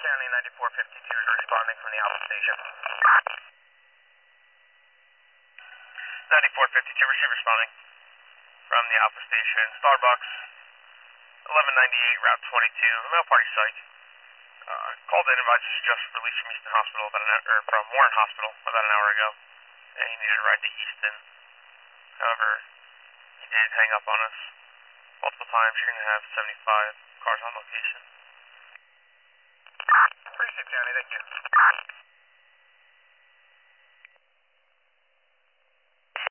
County 9452 is responding from the Alpha Station. 9452, receive responding from the Alpha Station. Starbucks, 1198, Route 22, male party psych. Called in, advised was just released from Easton Hospital from Warren Hospital about an hour ago, and he needed a ride to Easton. However, he did hang up on us multiple times. You're going to have 75 cars on location. Appreciate it, County. Thank you.